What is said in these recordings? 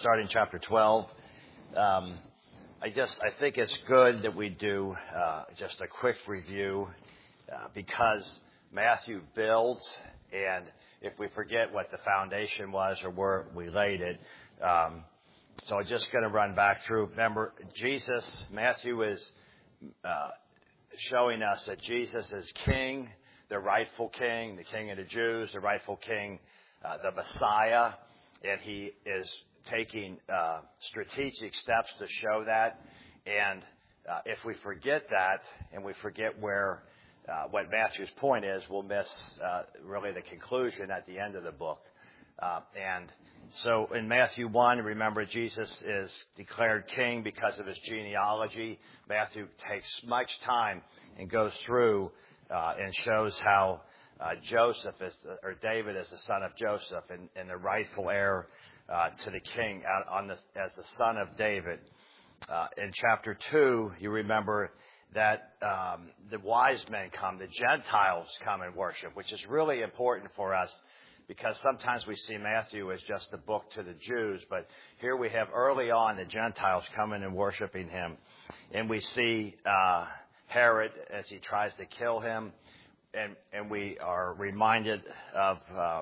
starting chapter 12. I think it's good that we do just a quick review because Matthew builds, and if we forget what the foundation was or where we laid it, so I'm just going to run back through. Remember, Matthew is showing us that Jesus is king, the rightful king, the king of the Jews, the rightful king, the Messiah, and he is taking strategic steps to show that. And if we forget that and we forget where what Matthew's point is, we'll miss really the conclusion at the end of the book. And so in Matthew 1, remember, Jesus is declared king because of his genealogy. Matthew takes much time and goes through and shows how David is the son of Joseph and the rightful heir to the king as the son of David. In chapter 2, you remember that the wise men come, the Gentiles come and worship, which is really important for us because sometimes we see Matthew as just a book to the Jews, but here we have early on the Gentiles coming and worshiping him. And we see Herod as he tries to kill him, and we are reminded of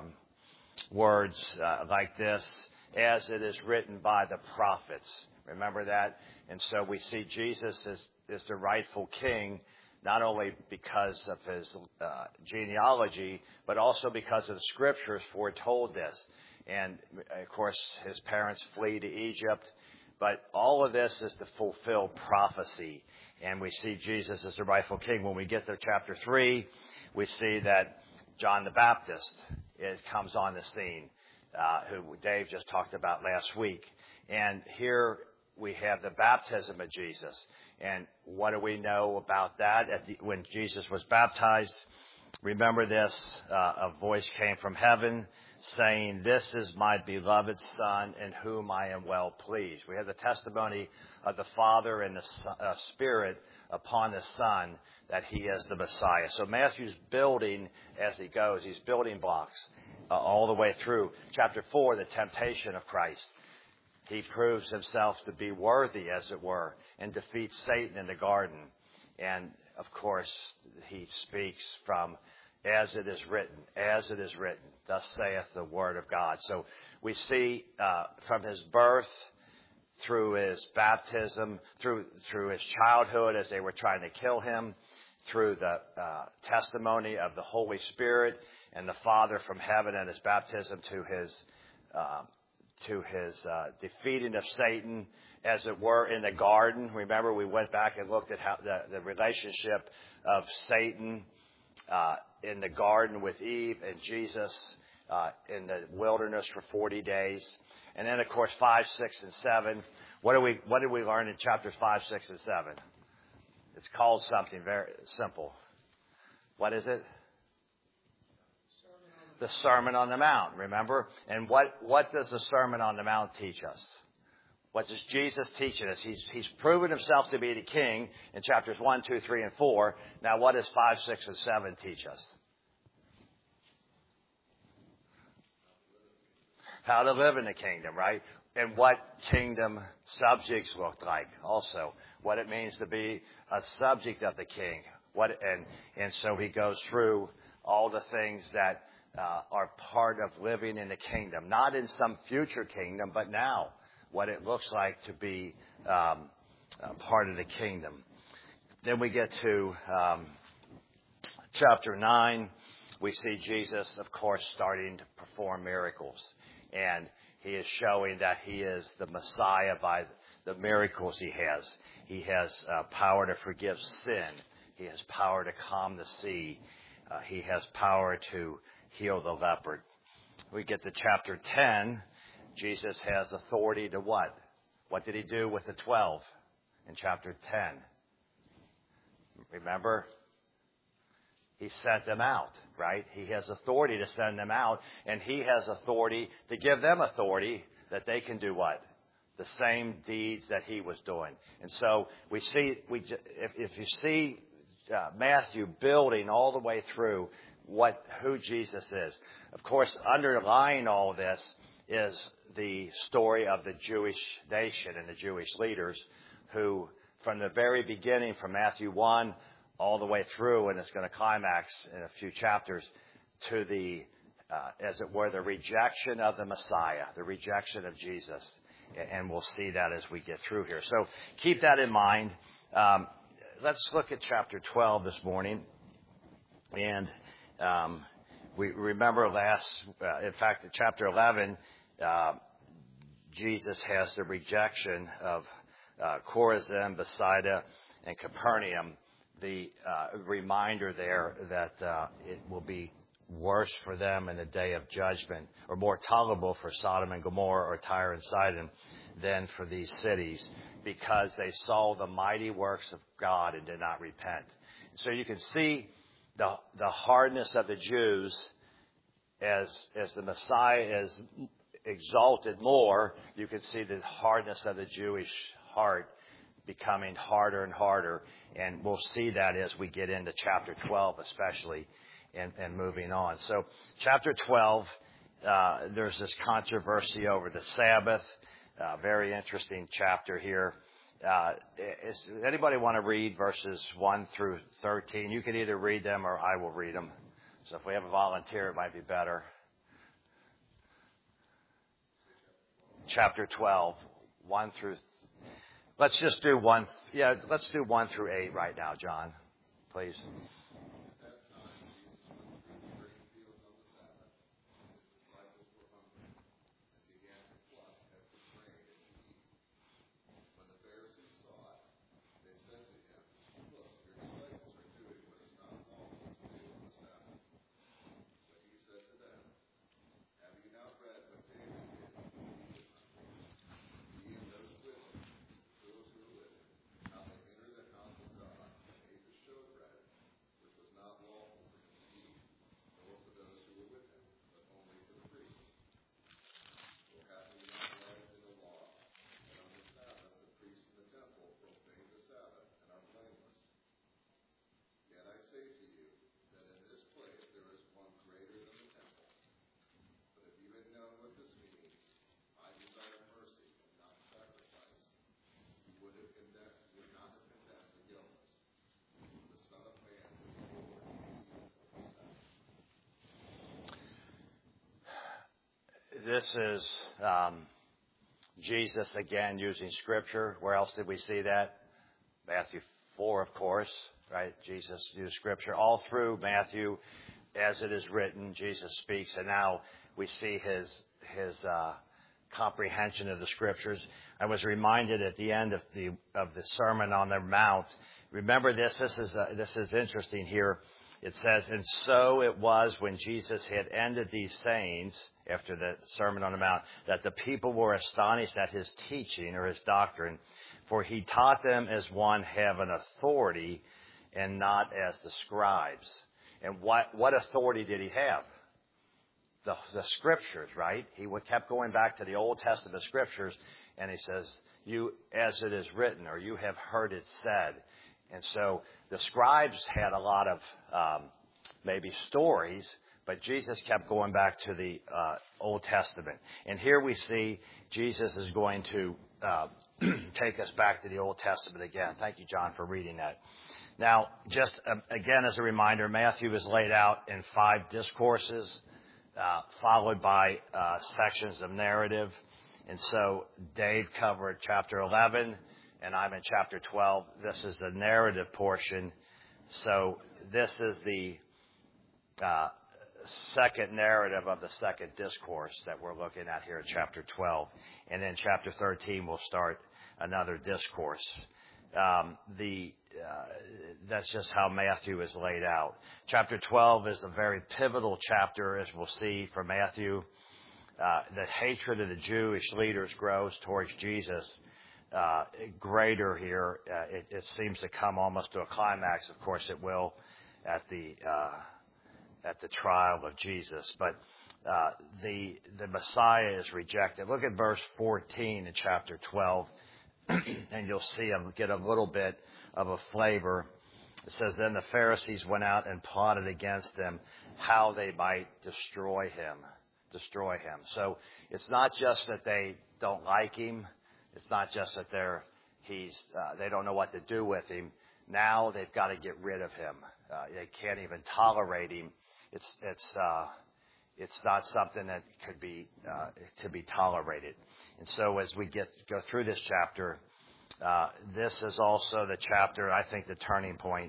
words like this, as it is written by the prophets. Remember that? And so we see Jesus is the rightful king, not only because of his genealogy, but also because of the scriptures foretold this. And, of course, his parents flee to Egypt. But all of this is to fulfill prophecy. And we see Jesus as the rightful king. When we get to chapter 3, we see that John the Baptist comes on the scene, who Dave just talked about last week. And here we have the baptism of Jesus. And what do we know about that? When Jesus was baptized, remember this, a voice came from heaven saying, "This is my beloved Son in whom I am well pleased." We have the testimony of the Father and the Spirit upon the Son that he is the Messiah. So Matthew's building as he goes. He's building blocks all the way through. Chapter 4, the temptation of Christ. He proves himself to be worthy, as it were, and defeats Satan in the garden. And, of course, he speaks from, as it is written, thus saith the word of God. So we see from his birth, through his baptism, through his childhood as they were trying to kill him, through the testimony of the Holy Spirit and the Father from heaven and his baptism to his defeating of Satan, as it were, in the garden. Remember, we went back and looked at how the relationship of Satan in the garden with Eve and Jesus in the wilderness for 40 days. And then, of course, 5, 6, and 7. What did we learn in chapters 5, 6, and 7? It's called something very simple. What is it? The Sermon on the Mount, remember? And what does the Sermon on the Mount teach us? What does Jesus teach us? He's proven himself to be the king in chapters 1, 2, 3, and 4. Now, what does 5, 6, and 7 teach us? How to live in the kingdom, right? And what kingdom subjects look like also. What it means to be a subject of the king. And so he goes through all the things that are part of living in the kingdom. Not in some future kingdom, but now. What it looks like to be part of the kingdom. Then we get to chapter 9. We see Jesus, of course, starting to perform miracles. And he is showing that he is the Messiah by the miracles he has. He has power to forgive sin. He has power to calm the sea. He has power to heal the leopard. We get to chapter 10. Jesus has authority to what? What did he do with the 12 in chapter 10? Remember? He sent them out, right? He has authority to send them out, and he has authority to give them authority that they can do what? The same deeds that he was doing. And so we see, if you see Matthew building all the way through who Jesus is. Of course, underlying all this is the story of the Jewish nation and the Jewish leaders who, from the very beginning, from Matthew 1 all the way through, and it's going to climax in a few chapters, to the, as it were, the rejection of the Messiah, the rejection of Jesus. And we'll see that as we get through here. So keep that in mind. Let's look at chapter 12 this morning. And we remember in fact, in chapter 11, Jesus has the rejection of Chorazin, Bethsaida, and Capernaum. The reminder there that it will be worse for them in the day of judgment, or more tolerable for Sodom and Gomorrah or Tyre and Sidon than for these cities, because they saw the mighty works of God and did not repent. So you can see the hardness of the Jews as the Messiah is exalted more. You can see the hardness of the Jewish heart becoming harder and harder, and we'll see that as we get into chapter 12 especially, and moving on. So chapter 12, there's this controversy over the Sabbath. Very interesting chapter here. Does anybody want to read verses 1 through 13? You can either read them or I will read them. So if we have a volunteer, it might be better. Chapter 12, 1 through... Let's just do 1. Yeah, let's do 1 through 8 right now, John, please. This is Jesus again using Scripture. Where else did we see that? Matthew 4, of course, right? Jesus used Scripture. All through Matthew, as it is written, Jesus speaks, and now we see his comprehension of the Scriptures. I was reminded at the end of the Sermon on the Mount. Remember this. This is interesting here. It says, and so it was when Jesus had ended these sayings, after the Sermon on the Mount, that the people were astonished at his teaching or his doctrine, for he taught them as one having authority and not as the scribes. And what authority did he have? The Scriptures, right? He kept going back to the Old Testament Scriptures, and he says, you, as it is written, or you have heard it said. And so the scribes had a lot of maybe stories, but Jesus kept going back to the Old Testament. And here we see Jesus is going to take us back to the Old Testament again. Thank you, John, for reading that. Now, just again as a reminder, Matthew is laid out in 5 discourses, followed by sections of narrative. And so Dave covered chapter 11. And I'm in chapter 12. This is the narrative portion. So this is the second narrative of the second discourse that we're looking at here in chapter 12. And then chapter 13 will start another discourse. That's just how Matthew is laid out. Chapter 12 is a very pivotal chapter, as we'll see from Matthew. The hatred of the Jewish leaders grows towards Jesus. Greater here. It seems to come almost to a climax. Of course, it will at the trial of Jesus. But the Messiah is rejected. Look at verse 14 in chapter 12, and you'll see get a little bit of a flavor. It says, then the Pharisees went out and plotted against them how they might destroy him. destroy him. So it's not just that they don't like him. It's not just that they don't know what to do with him. Now they've got to get rid of him. They can't even tolerate him. It's not something that could be to be tolerated. And so as we go through this chapter, this is also the chapter, I think, the turning point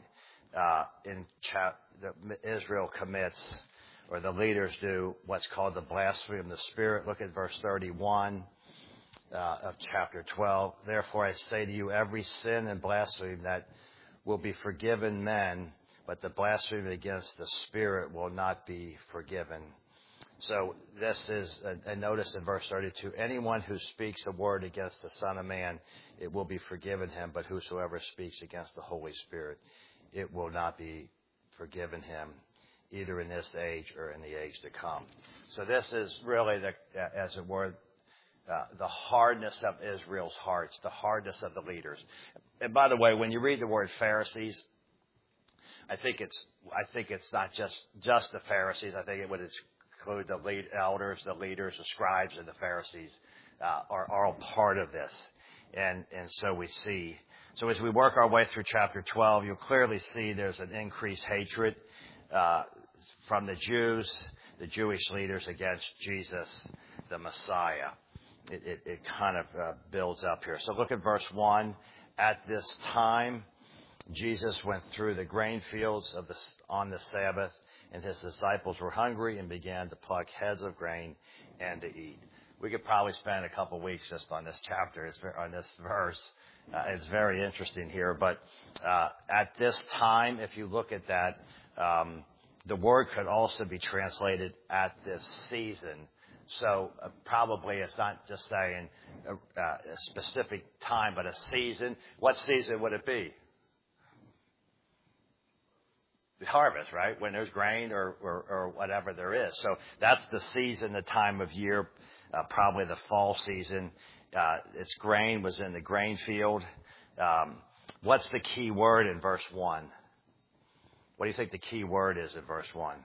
that Israel commits, or the leaders do, what's called the blasphemy of the Spirit. Look at verse 31 of chapter 12. Therefore I say to you, every sin and blasphemy that will be forgiven men, but the blasphemy against the Spirit will not be forgiven. So this is a notice in verse 32. Anyone who speaks a word against the Son of Man, it will be forgiven him. But whosoever speaks against the Holy Spirit, it will not be forgiven him, either in this age or in the age to come. So this is really, as it were, the hardness of Israel's hearts, the hardness of the leaders. And by the way, when you read the word Pharisees, I think it's not just the Pharisees. I think it would include the elders, the leaders, the scribes, and the Pharisees are all part of this. And so we see. So as we work our way through chapter 12, you'll clearly see there's an increased hatred from the Jews, the Jewish leaders, against Jesus, the Messiah. It kind of builds up here. So look at verse 1. At this time, Jesus went through the grain fields on the Sabbath, and his disciples were hungry and began to pluck heads of grain and to eat. We could probably spend a couple of weeks just on this chapter, on this verse. It's very interesting here. But at this time, if you look at that, the word could also be translated at this season. So probably it's not just saying a specific time, but a season. What season would it be? The harvest, right? When there's grain or whatever there is. So that's the season, the time of year, probably the fall season. Its grain was in the grain field. What's the key word in verse 1? What do you think the key word is in verse 1?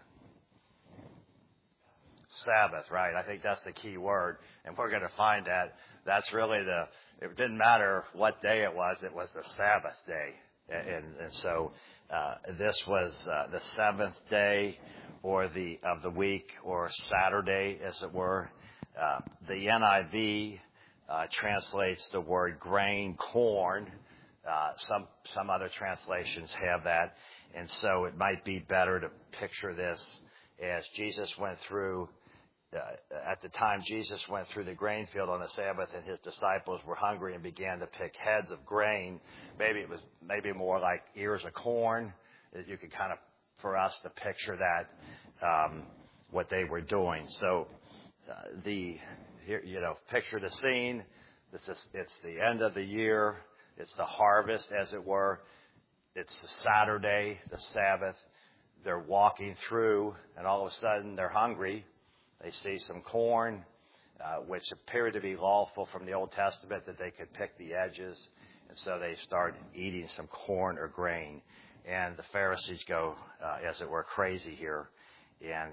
Sabbath, right? I think that's the key word. And we're going to find that that's really it didn't matter what day it was the Sabbath day. And so this was the seventh day of the week, or Saturday, as it were. The NIV translates the word grain, corn. Some other translations have that. And so it might be better to picture this as Jesus went through, at the time Jesus went through the grain field on the Sabbath, and his disciples were hungry and began to pick heads of grain. Maybe it was more like ears of corn. You could kind of, for us to picture that, what they were doing. So picture the scene. It's the end of the year. It's the harvest, as it were. It's the Saturday, the Sabbath. They're walking through, and all of a sudden they're hungry. They see some corn, which appeared to be lawful from the Old Testament, that they could pick the edges. And so they start eating some corn or grain. And the Pharisees go, as it were, crazy here, and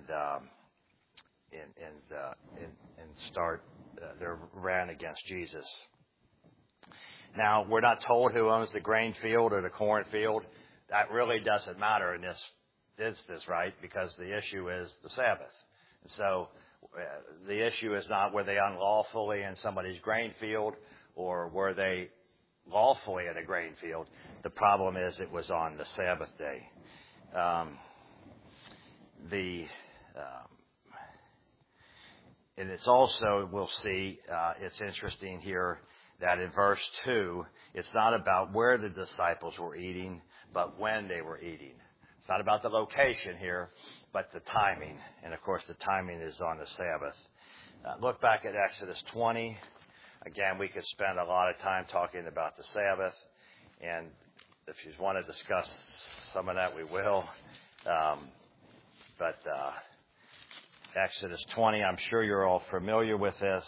start their rant against Jesus. Now, we're not told who owns the grain field or the corn field. That really doesn't matter in this instance, right? Because the issue is the Sabbath. And so the issue is not were they unlawfully in somebody's grain field or were they lawfully in a grain field. The problem is it was on the Sabbath day. And it's also, we'll see, it's interesting here that in verse 2, it's not about where the disciples were eating, but when they were eating. It's not about the location here, but the timing. And, of course, the timing is on the Sabbath. Look back at Exodus 20. Again, we could spend a lot of time talking about the Sabbath. And if you want to discuss some of that, we will. But Exodus 20, I'm sure you're all familiar with this.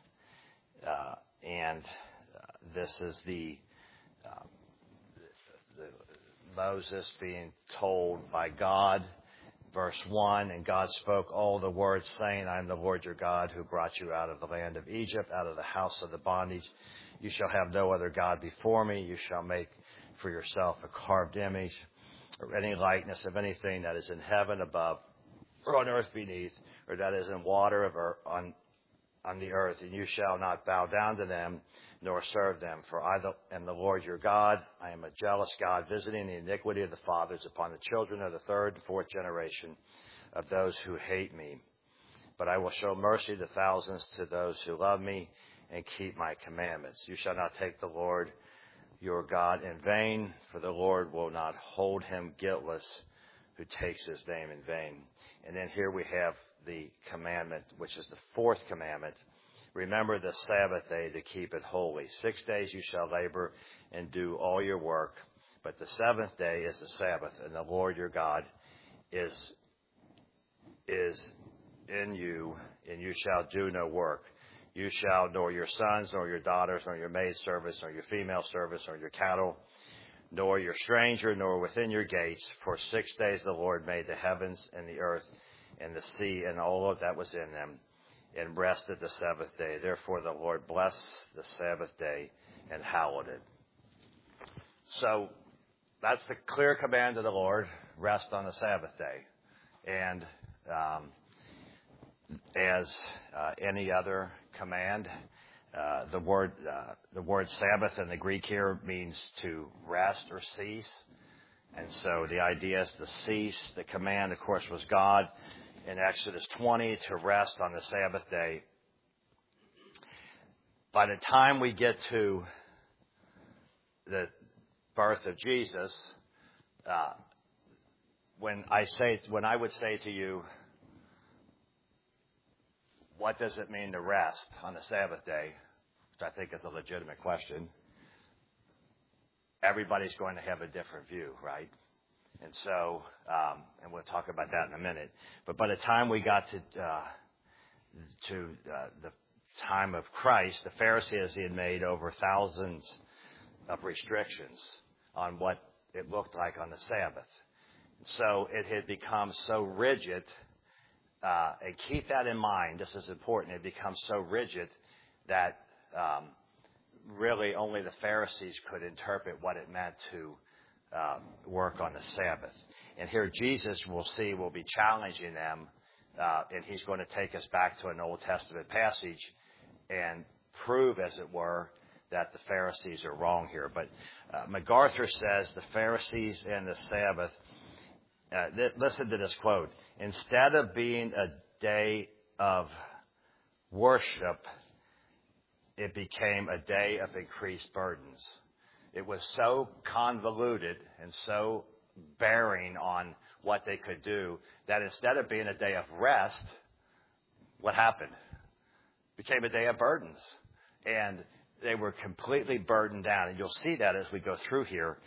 And this is the Moses being told by God verse 1, and God spoke all the words, saying, I am the Lord your God who brought you out of the land of Egypt, out of the house of the bondage. You shall have no other God before me. You shall make for yourself a carved image or any likeness of anything that is in heaven above or on earth beneath, or that is in water or on the earth, and you shall not bow down to them nor serve them. For I am the Lord your God. I am a jealous God, visiting the iniquity of the fathers upon the children of the third and fourth generation of those who hate me. But I will show mercy to thousands, to those who love me and keep my commandments. You shall not take the Lord your God in vain, for the Lord will not hold him guiltless who takes his name in vain. And then here we have the commandment, which is the fourth commandment. Remember the Sabbath day to keep it holy. 6 days you shall labor and do all your work, but the seventh day is the Sabbath, and the Lord your God is in you, and you shall do no work. You shall nor your sons, nor your daughters, nor your maidservants, nor your female servants, nor your cattle, nor your stranger, nor within your gates. For 6 days the Lord made the heavens and the earth and the sea and all of that was in them, and rested the seventh day. Therefore the Lord blessed the Sabbath day and hallowed it. So that's the clear command of the Lord, rest on the Sabbath day. And as any other command, the word Sabbath in the Greek here means to rest or cease. And so the idea is to cease. The command, of course, was God in Exodus 20 to rest on the Sabbath day. By the time we get to the birth of Jesus, when I would say to you, what does it mean to rest on the Sabbath day, which I think is a legitimate question, everybody's going to have a different view, right? And so, and we'll talk about that in a minute. But by the time we got to the time of Christ, the Pharisees had made over thousands of restrictions on what it looked like on the Sabbath. So it had become so rigid, and keep that in mind, this is important, it becomes so rigid that really only the Pharisees could interpret what it meant to work on the Sabbath. And here Jesus, we'll see, will be challenging them, and he's going to take us back to an Old Testament passage and prove, as it were, that the Pharisees are wrong here. But MacArthur says the Pharisees and the Sabbath, listen to this quote, instead of being a day of worship, it became a day of increased burdens. It was so convoluted and so bearing on what they could do that instead of being a day of rest, what happened? It became a day of burdens. And they were completely burdened down. And you'll see that as we go through here.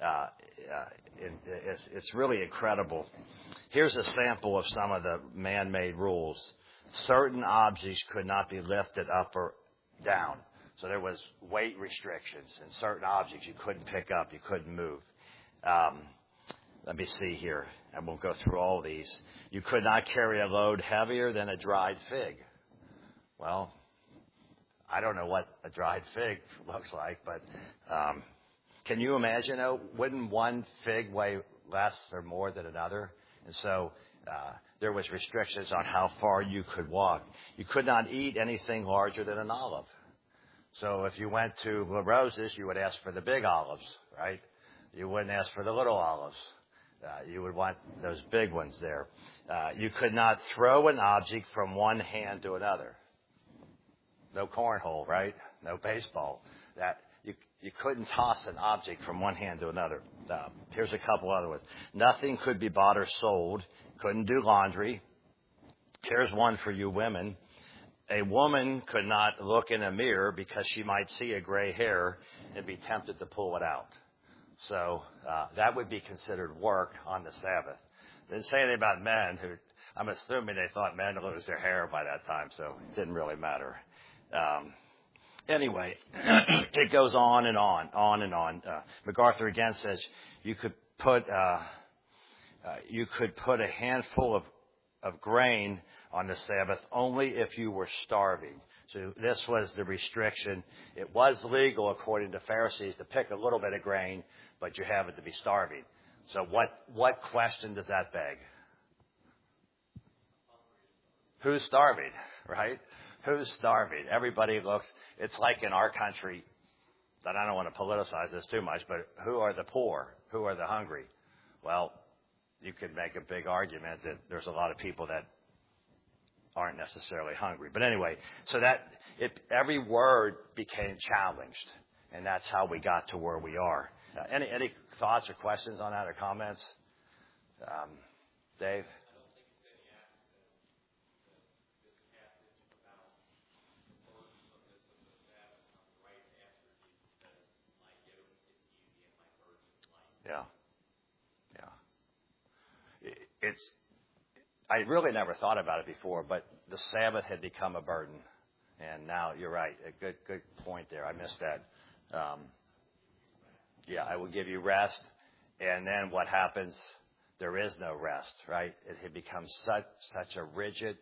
It's really incredible. Here's a sample of some of the man-made rules. Certain objects could not be lifted up or down. So there was weight restrictions, and certain objects you couldn't pick up, you couldn't move. Let me see here. I won't go through all these. You could not carry a load heavier than a dried fig. Well, I don't know what a dried fig looks like, but can you imagine, wouldn't one fig weigh less or more than another? And so there was restrictions on how far you could walk. You could not eat anything larger than an olive. So if you went to La Rosa's, you would ask for the big olives, right? You wouldn't ask for the little olives. You would want those big ones there. You could not throw an object from one hand to another. No cornhole, right? No baseball. You couldn't toss an object from one hand to another. Here's a couple other ones. Nothing could be bought or sold. Couldn't do laundry. Here's one for you women. A woman could not look in a mirror because she might see a gray hair and be tempted to pull it out. So that would be considered work on the Sabbath. They didn't say anything about men, who I'm assuming they thought men would lose their hair by that time, so it didn't really matter. Anyway, it goes on and on and on. MacArthur again says you could put you could put a handful of grain on the Sabbath only if you were starving. So this was the restriction. It was legal, according to Pharisees, to pick a little bit of grain, but you have it to be starving. So what question does that beg? Who's starving, right? Who's starving? Everybody looks, it's like in our country, and I don't want to politicize this too much, but who are the poor? Who are the hungry? Well, you could make a big argument that there's a lot of people that aren't necessarily hungry. But anyway, so every word became challenged, and that's how we got to where we are. Any thoughts or questions on that or comments? Dave? Yeah. I really never thought about it before, but the Sabbath had become a burden. And now you're right. A good point there. I missed that. I will give you rest. And then what happens? There is no rest, right? It had become such a rigid,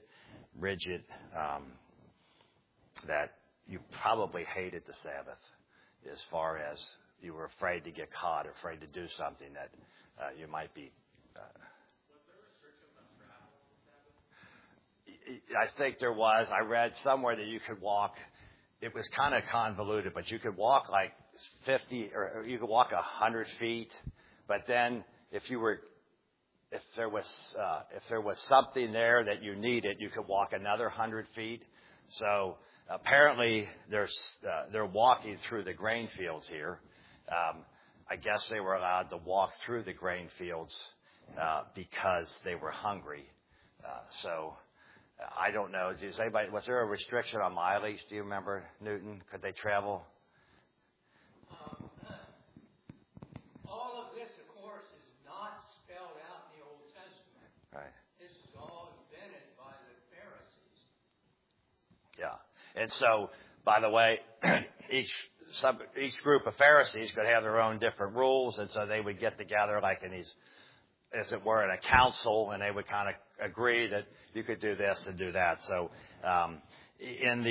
that you probably hated the Sabbath as far as you were afraid to get caught, afraid to do something that you might be. Was there restrictions on travel on the Sabbath? I think there was. I read somewhere that you could walk. It was kind of convoluted, but you could walk like 50 or you could walk 100 feet. But then if there was something there that you needed, you could walk another 100 feet. So apparently they're walking through the grain fields here. I guess they were allowed to walk through the grain fields because they were hungry. I don't know. Was there a restriction on mileage? Do you remember, Newton? Could they travel? All of this, of course, is not spelled out in the Old Testament. Right. This is all invented by the Pharisees. Yeah. And so, by the way, each group of Pharisees could have their own different rules, and so they would get together like in these, as it were, in a council, and they would kind of agree that you could do this and do that. So, in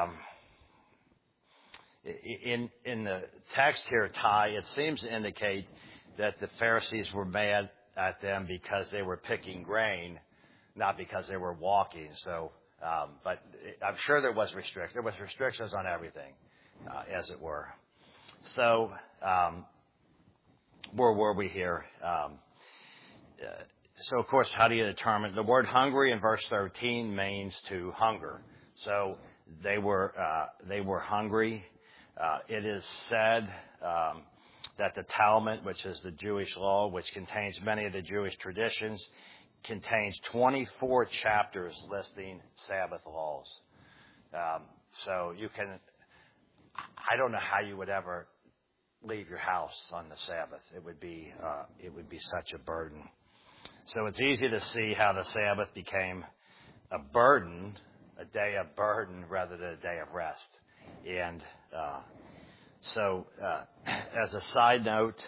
the text here, Ty, it seems to indicate that the Pharisees were mad at them because they were picking grain, not because they were walking. So, but I'm sure there was restrictions on everything, as it were. So, where were we here? So, of course, how do you determine? The word hungry in verse 13 means to hunger. So they were hungry. It is said that the Talmud, which is the Jewish law, which contains many of the Jewish traditions, contains 24 chapters listing Sabbath laws. So you can, I don't know how you would ever leave your house on the Sabbath. It would be such a burden. So it's easy to see how the Sabbath became a burden, a day of burden rather than a day of rest. And so as a side note,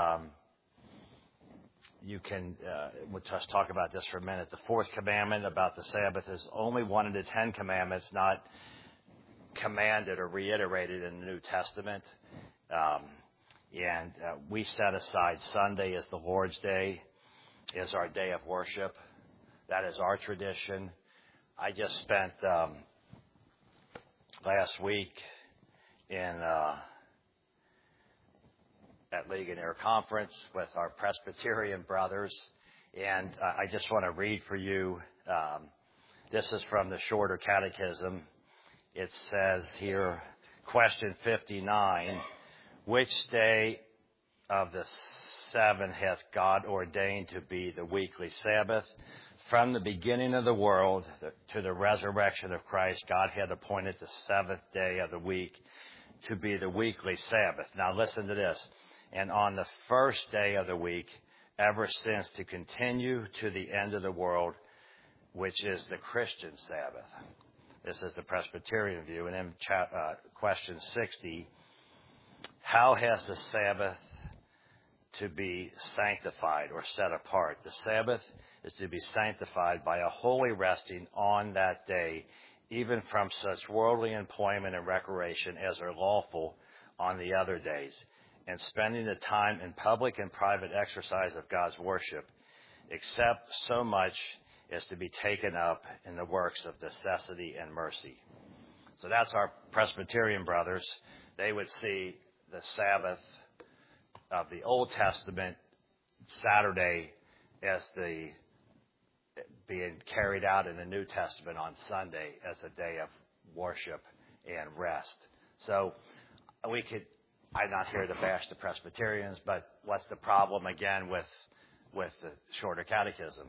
we'll just talk about this for a minute. The fourth commandment about the Sabbath is only one of the 10 commandments not commanded or reiterated in the New Testament. And we set aside Sunday as the Lord's Day, as our day of worship. That is our tradition. I just spent last week at Ligonier Conference with our Presbyterian brothers, and I just want to read for you. This is from the Shorter Catechism. It says here, question 59, which day of the 7 hath God ordained to be the weekly Sabbath? From the beginning of the world to the resurrection of Christ, God had appointed the 7th day of the week to be the weekly Sabbath. Now listen to this. And on the first day of the week, ever since to continue to the end of the world, which is the Christian Sabbath. This is the Presbyterian view. And then question 60, how has the Sabbath to be sanctified or set apart. The Sabbath is to be sanctified by a holy resting on that day, even from such worldly employment and recreation as are lawful on the other days, and spending the time in public and private exercise of God's worship, except so much as to be taken up in the works of necessity and mercy. So that's our Presbyterian brothers. They would see the Sabbath of the Old Testament, Saturday, as the being carried out in the New Testament on Sunday as a day of worship and rest. So I'm not here to bash the Presbyterians, but what's the problem again with the shorter catechism?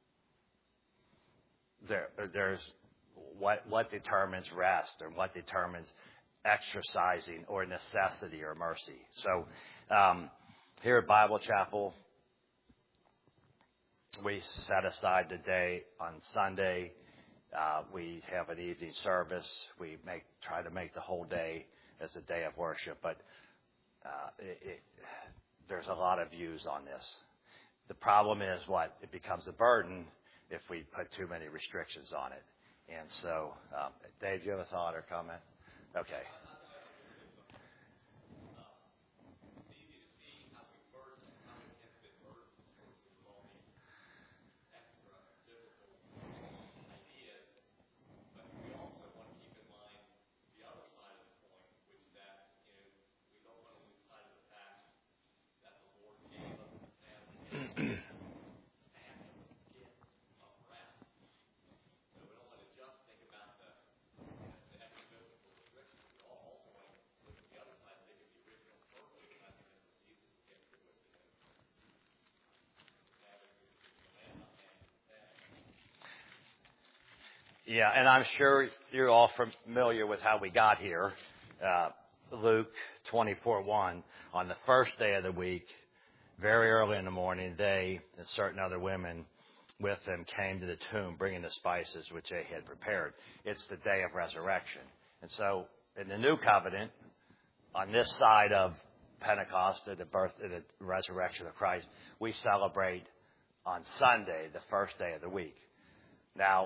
There's what determines rest or what determines exercising or necessity or mercy. So here at Bible Chapel, we set aside the day on Sunday. We have an evening service. We try to make the whole day as a day of worship, but there's a lot of views on this. The problem is it becomes a burden if we put too many restrictions on it. And so, Dave, do you have a thought or comment? Okay. Yeah, and I'm sure you're all familiar with how we got here. Luke 24:1, on the first day of the week, very early in the morning, they and certain other women with them came to the tomb, bringing the spices which they had prepared. It's the day of resurrection. And so in the New Covenant, on this side of Pentecost, the birth and the resurrection of Christ, we celebrate on Sunday, the first day of the week. Now,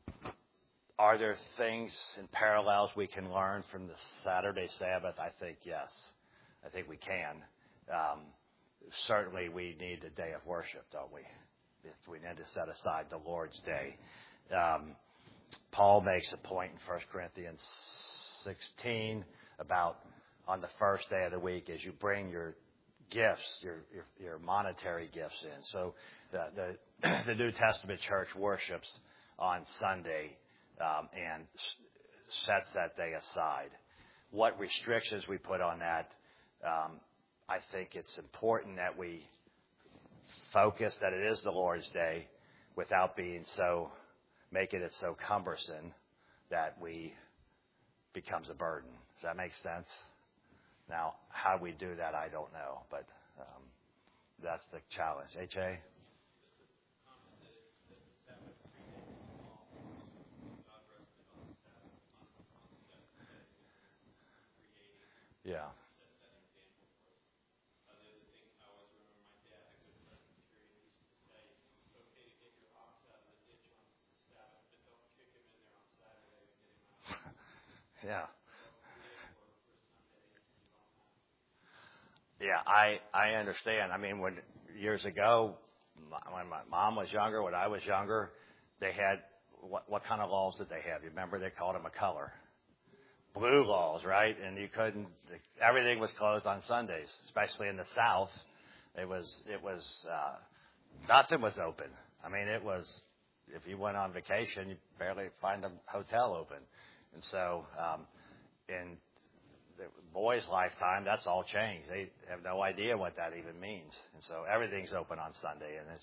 are there things and parallels we can learn from the Saturday Sabbath? I think yes. I think we can. Certainly we need a day of worship, don't we? We need to set aside the Lord's Day. Paul makes a point in 1 Corinthians 16 about on the first day of the week as you bring your gifts, your monetary gifts in. So the New Testament church worships on Sunday and sets that day aside. What restrictions we put on that, I think it's important that we focus that it is the Lord's Day without making it so cumbersome that we becomes a burden. Does that make sense? Now, how we do that, I don't know, but that's the challenge. H.A.? Yeah. Yeah. Yeah, I understand. I mean, years ago, when my mom was younger, when I was younger, they had, what kind of laws did they have? You remember they called them a color. Blue laws, right? And everything was closed on Sundays, especially in the South. Nothing was open. I mean, if you went on vacation, you barely find a hotel open. And so, in the boys' lifetime, that's all changed. They have no idea what that even means. And so everything's open on Sunday, and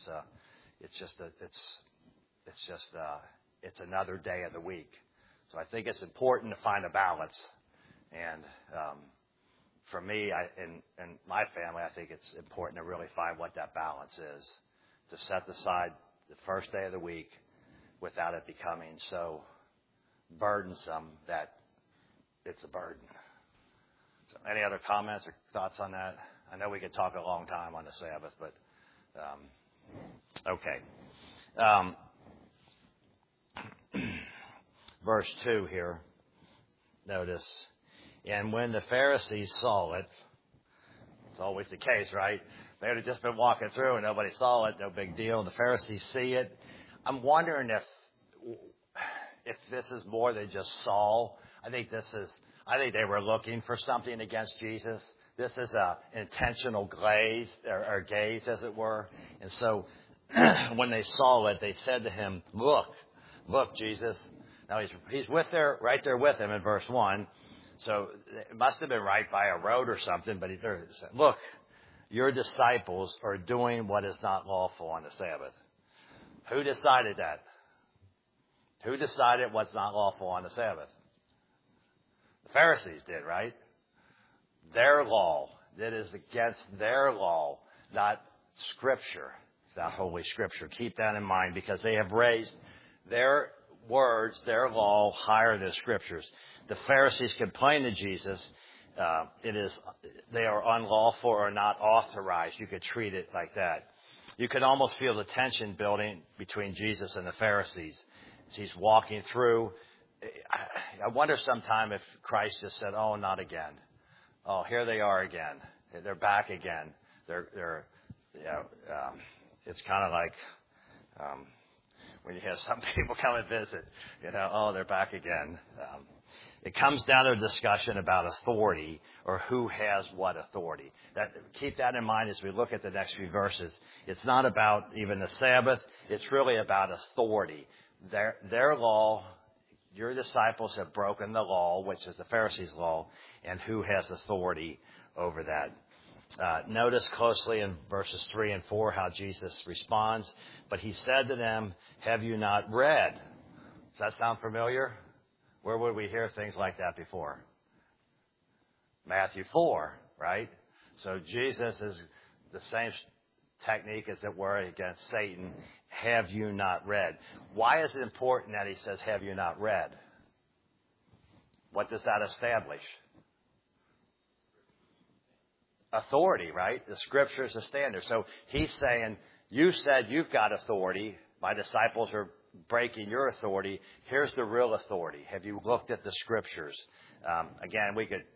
it's another day of the week. So I think it's important to find a balance. And for me, and my family, I think it's important to really find what that balance is, to set aside the first day of the week without it becoming so burdensome that it's a burden. So any other comments or thoughts on that? I know we could talk a long time on the Sabbath, but okay. Verse 2 here. Notice. And when the Pharisees saw it, it's always the case, right? They had just been walking through and nobody saw it, no big deal. The Pharisees see it. I'm wondering if this is more than just saw. I think they were looking for something against Jesus. This is a intentional gaze, or gaze, as it were. And so when they saw it, they said to him, look, Jesus. Now he's right there with him in verse 1. So it must have been right by a road or something, but he said, look, your disciples are doing what is not lawful on the Sabbath. Who decided that? Who decided what's not lawful on the Sabbath? The Pharisees did, right? Their law. That is against their law, not Scripture. It's not Holy Scripture. Keep that in mind, because they have raised their words, their law, higher than Scriptures. The Pharisees complained to Jesus. They are unlawful or not authorized. You could treat it like that. You could almost feel the tension building between Jesus and the Pharisees as he's walking through. I wonder sometime if Christ just said, "Oh, not again. Oh, here they are again. They're back again." It's kind of like when you have some people come and visit. Oh, they're back again. It comes down to a discussion about authority, or who has what authority. Keep that in mind as we look at the next few verses. It's not about even the Sabbath. It's really about authority. Their law, your disciples have broken the law, which is the Pharisees' law, and who has authority over that. Notice closely in verses 3 and 4 how Jesus responds. But he said to them, have you not read? Does that sound familiar? Where would we hear things like that before? Matthew 4, right? So Jesus is the same technique, as it were, against Satan. Have you not read? Why is it important that he says, have you not read? What does that establish? Authority, right? The Scripture is the standard. So he's saying, you said you've got authority. My disciples are breaking your authority. Here's the real authority. Have you looked at the Scriptures? Again, we could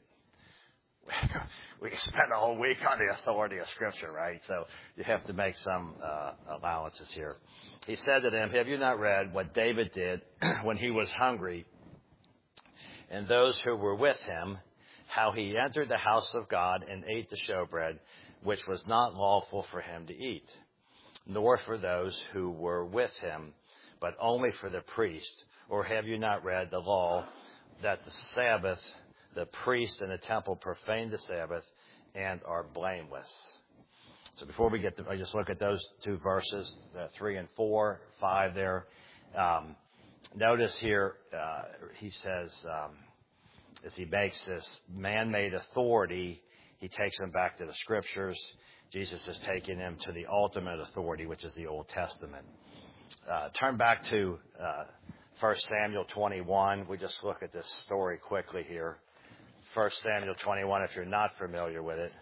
spend a whole week on the authority of Scripture, right? So you have to make some allowances here. He said to them, have you not read what David did when he was hungry, and those who were with him, how he entered the house of God and ate the showbread, which was not lawful for him to eat, nor for those who were with him, but only for the priest? Or have you not read the law, that the Sabbath, the priest in the temple profane the Sabbath and are blameless? So before we get to, I just look at those two verses, 3 and 4, 5 there. Notice here, he says, as he makes this man-made authority, he takes them back to the Scriptures. Jesus is taking them to the ultimate authority, which is the Old Testament. Turn back to 1 Samuel 21. We just look at this story quickly here. 1 Samuel 21, if you're not familiar with it.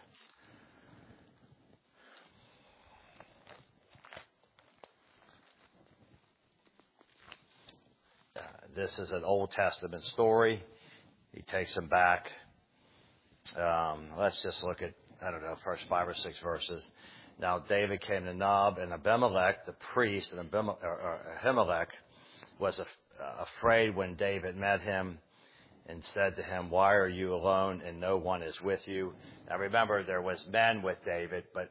This is an Old Testament story. He takes them back. Let's just look at, first 5 or 6 verses. Now David came to Nob, and Abimelech, the priest, and Ahimelech was afraid when David met him and said to him, why are you alone and no one is with you? Now remember, there was men with David, but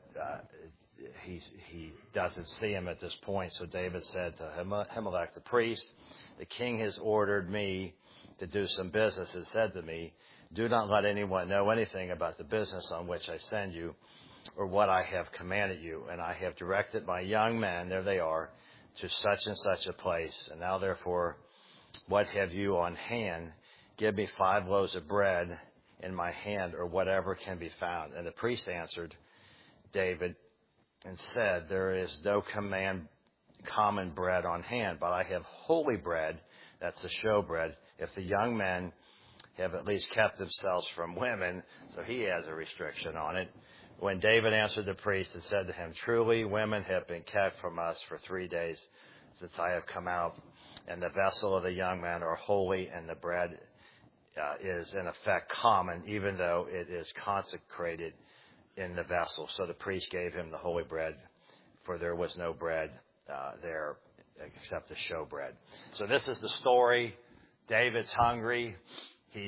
he doesn't see him at this point. So David said to Ahimelech, the priest, the king has ordered me to do some business and said to me, do not let anyone know anything about the business on which I send you, or what I have commanded you. And I have directed my young men, there they are, to such and such a place. And now therefore, what have you on hand? Give me 5 loaves of bread in my hand, or whatever can be found. And the priest answered David and said, there is no common bread on hand, but I have holy bread, that's the showbread. If the young men have at least kept themselves from women, so he has a restriction on it. When David answered the priest and said to him, "Truly, women have been kept from us for 3 days since I have come out, and the vessel of the young men are holy, and the bread is in effect common, even though it is consecrated in the vessel." So the priest gave him the holy bread, for there was no bread there except the showbread. So this is the story. David's hungry. He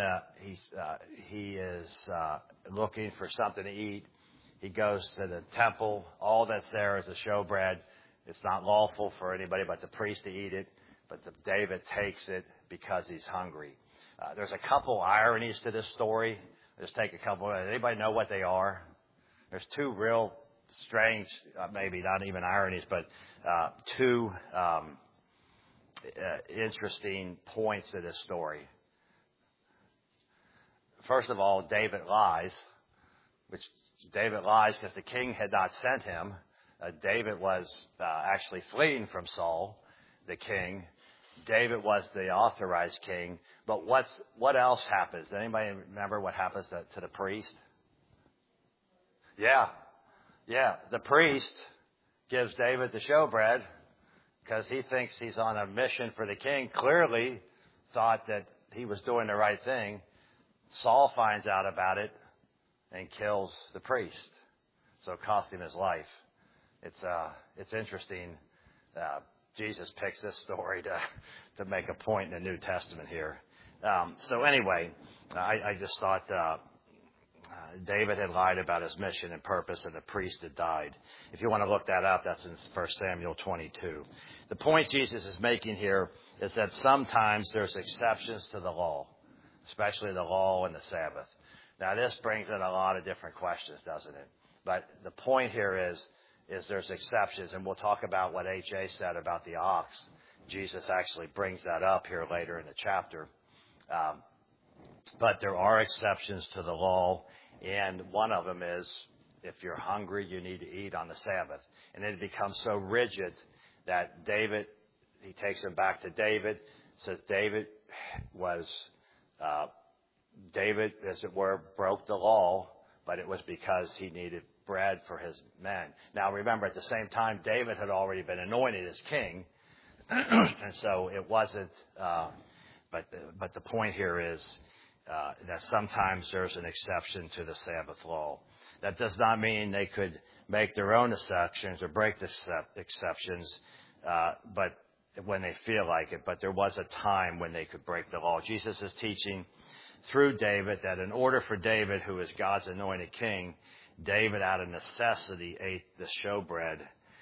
is looking for something to eat. He goes to the temple. All that's there is the showbread. It's not lawful for anybody but the priest to eat it, but David takes it because he's hungry. There's a couple ironies to this story. I'll just take a couple. Anybody know what they are? There's two real strange, maybe not even ironies, but two interesting points to this story. First of all, David lies because the king had not sent him. David was actually fleeing from Saul, the king. David was the authorized king. But what else happens? Anybody remember what happens to the priest? Yeah. The priest gives David the showbread because he thinks he's on a mission for the king. Clearly thought that he was doing the right thing. Saul finds out about it and kills the priest. So it cost him his life. It's interesting. Jesus picks this story to make a point in the New Testament here. So anyway, I just thought David had lied about his mission and purpose, and the priest had died. If you want to look that up, that's in 1 Samuel 22. The point Jesus is making here is that sometimes there's exceptions to the law, especially the law and the Sabbath. Now, this brings in a lot of different questions, doesn't it? But the point here is there's exceptions, and we'll talk about what H.A. said about the ox. Jesus actually brings that up here later in the chapter. But there are exceptions to the law, and one of them is if you're hungry, you need to eat on the Sabbath. And it becomes so rigid that he takes him back to David, says David, as it were, broke the law, but it was because he needed bread for his men. Now, remember, at the same time, David had already been anointed as king, and so it wasn't. But the point here is that sometimes there's an exception to the Sabbath law. That does not mean they could make their own exceptions or break the exceptions, but when they feel like it. But there was a time when they could break the law. Jesus is teaching through David that in order for David, who is God's anointed king, David out of necessity ate the showbread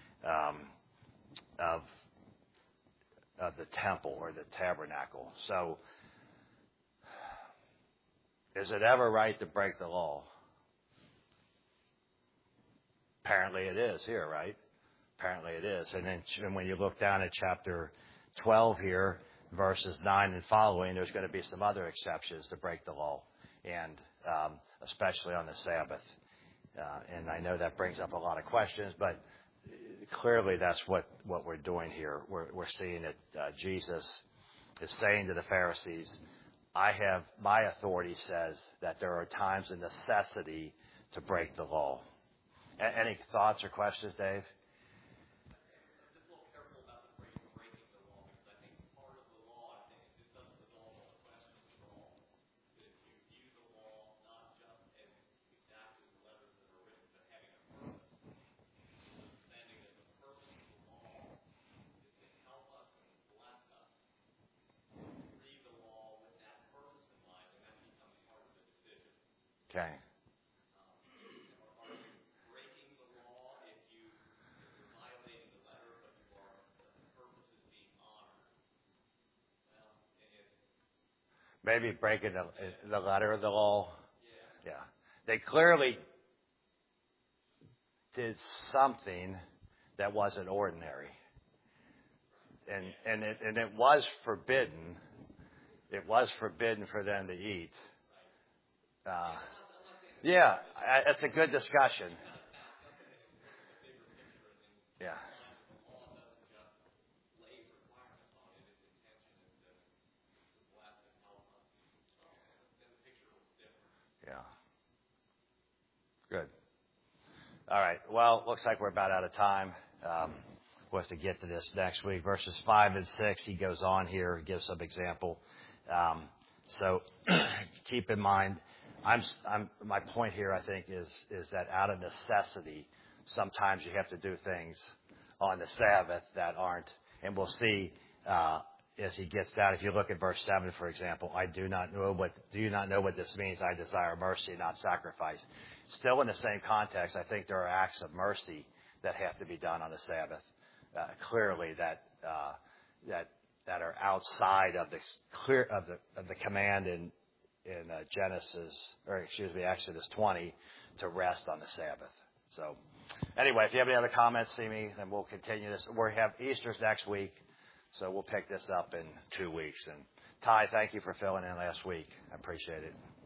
of the temple or the tabernacle. So, is it ever right to break the law? Apparently it is here, right? Apparently it is. And then when you look down at chapter 12 here, verses 9 and following, there's going to be some other exceptions to break the law, and especially on the Sabbath. And I know that brings up a lot of questions, but clearly that's what we're doing here. We're seeing that Jesus is saying to the Pharisees, my authority says that there are times of necessity to break the law. Any thoughts or questions, Dave? Okay. Are you breaking the law if you're violating the letter, but the purpose is being honored? Well, maybe breaking the letter of the law. Yeah. They clearly did something that wasn't ordinary, and it was forbidden. It was forbidden for them to eat. Yeah, it's a good discussion. Yeah. Good. All right. Well, looks like we're about out of time. We'll have to get to this next week. Verses 5 and 6, he goes on here, gives some example. So keep in mind, my point here, I think, is that out of necessity, sometimes you have to do things on the Sabbath that aren't. And we'll see as he gets down. If you look at verse 7, for example, do you not know what this means? I desire mercy, not sacrifice. Still in the same context, I think there are acts of mercy that have to be done on the Sabbath. Clearly, that are outside of the command in Exodus 20 to rest on the Sabbath. So, anyway, if you have any other comments, see me, then we'll continue this. We have Easter's next week, so we'll pick this up in 2 weeks. And Ty, thank you for filling in last week. I appreciate it.